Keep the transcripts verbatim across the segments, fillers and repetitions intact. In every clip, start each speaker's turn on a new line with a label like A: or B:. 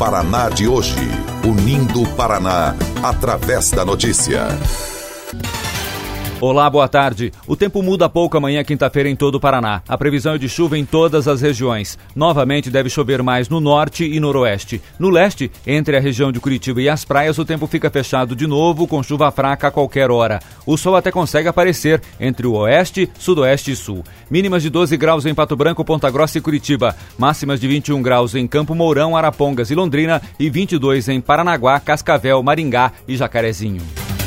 A: Paraná de hoje. Unindo o Paraná através da notícia.
B: Olá, boa tarde. O tempo muda pouco amanhã, quinta-feira, em todo o Paraná. A previsão é de chuva em todas as regiões. Novamente deve chover mais no norte e noroeste. No leste, entre a região de Curitiba e as praias, o tempo fica fechado de novo, com chuva fraca a qualquer hora. O sol até consegue aparecer entre o oeste, sudoeste e sul. Mínimas de doze graus em Pato Branco, Ponta Grossa e Curitiba. Máximas de vinte e um graus em Campo Mourão, Arapongas e Londrina e vinte e dois em Paranaguá, Cascavel, Maringá e Jacarezinho.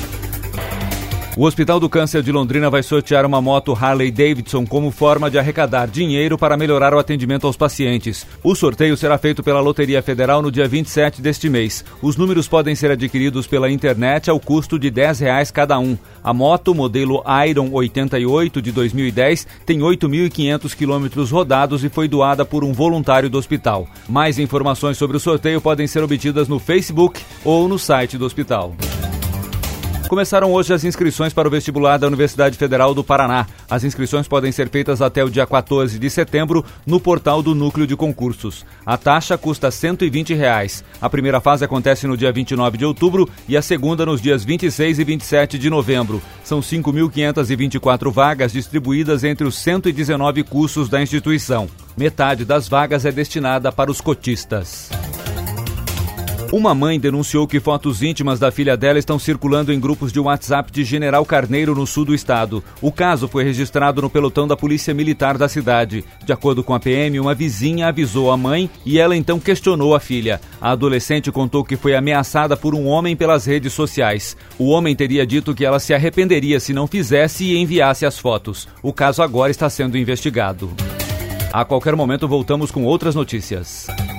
B: O Hospital do Câncer de Londrina vai sortear uma moto Harley Davidson como forma de arrecadar dinheiro para melhorar o atendimento aos pacientes. O sorteio será feito pela Loteria Federal no dia vinte e sete deste mês. Os números podem ser adquiridos pela internet ao custo de dez reais cada um. A moto, modelo Iron oitenta e oito de dois mil e dez, tem oito mil e quinhentos quilômetros rodados e foi doada por um voluntário do hospital. Mais informações sobre o sorteio podem ser obtidas no Facebook ou no site do hospital. Começaram hoje as inscrições para o vestibular da Universidade Federal do Paraná. As inscrições podem ser feitas até o dia quatorze de setembro no portal do Núcleo de Concursos. A taxa custa cento e vinte reais. A primeira fase acontece no dia vinte e nove de outubro e a segunda nos dias vinte e seis e vinte e sete de novembro. São cinco mil quinhentas e vinte e quatro vagas distribuídas entre os cento e dezenove cursos da instituição. Metade das vagas é destinada para os cotistas. Uma mãe denunciou que fotos íntimas da filha dela estão circulando em grupos de WhatsApp de General Carneiro, no sul do estado. O caso foi registrado no pelotão da Polícia Militar da cidade. De acordo com a P M, uma vizinha avisou a mãe e ela então questionou a filha. A adolescente contou que foi ameaçada por um homem pelas redes sociais. O homem teria dito que ela se arrependeria se não fizesse e enviasse as fotos. O caso agora está sendo investigado. A qualquer momento voltamos com outras notícias.